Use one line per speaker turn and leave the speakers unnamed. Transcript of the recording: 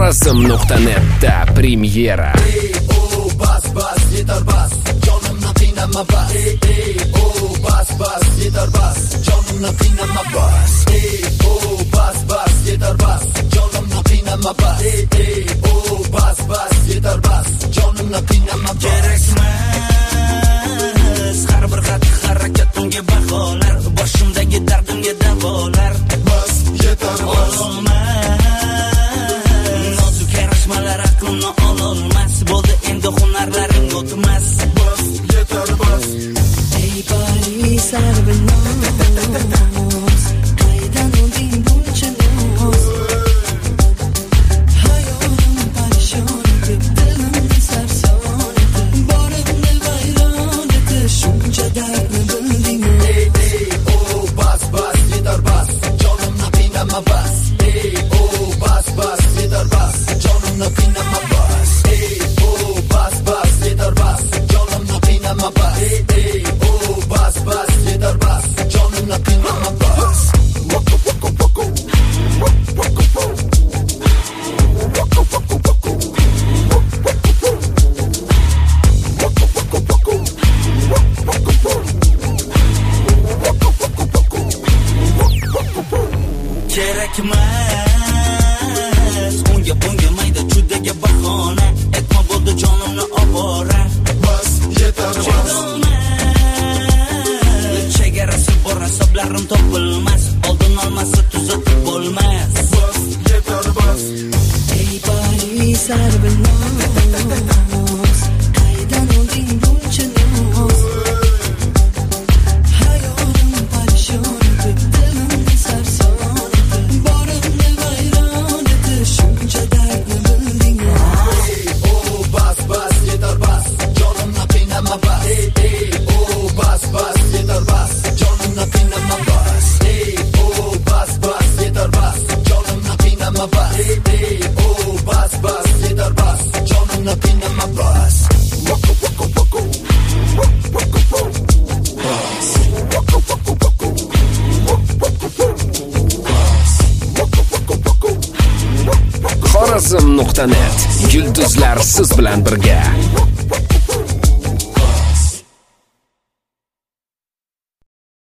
Xorazm.net'da premyera.
Bas bas yetar bas, jonimni qiynama bas. Bas bas yetar bas, jonimni qiynama bas. Bas bas yetar bas, jonimni qiynama bas. Bas bas yetar bas, jonimni qiynama bas. Kerakmas har bir xatti harakatimga baholar, boshimdagi dardimga davolar. Bas yetar bas. Nozik yarashmalar aqlimni ololmas, bo'ldi endi hunarlaring o'tmas. Bas yetar bas. Ey Paris arbinos, qaydan olding buncha noz? Hayolim parishon etib, dilimni sarson etib, borimni vayron etib, shuncha dardni bildingmi? Bas bas yetar bas, jonimni qiynama bas. Bas bas yetar bas, jonimni qiynama bas. Bas bas yetar bas, jonimni qiynama bas. Bas bas yetar bas, jonimni qiynama bas. Kerakmas unga bunga mayda chudaga bahona, aytma bo'ldi jonimni ovora. Bas yetar bas. Chegarasi bor, hisoblarim topilmas, oldin olmasa tuzatib bo'lmas. Bas yetar bas. Ey Paris arbinos, qaydan olding buncha noz? Hayolim parishon etib, dilimni sarson etib, borimni vayron etib, shuncha dardni bildingmi? Bas bas yetar bas, jonimni qiynama bas. Bas bas yetar bas, jonimni qiynama bas. Bas bas yetar bas, jonimni qiynama bas. Bas bas yetar bas, jonimni qiynama bas.
Xorazm.net, yulduzlar siz bilan birga.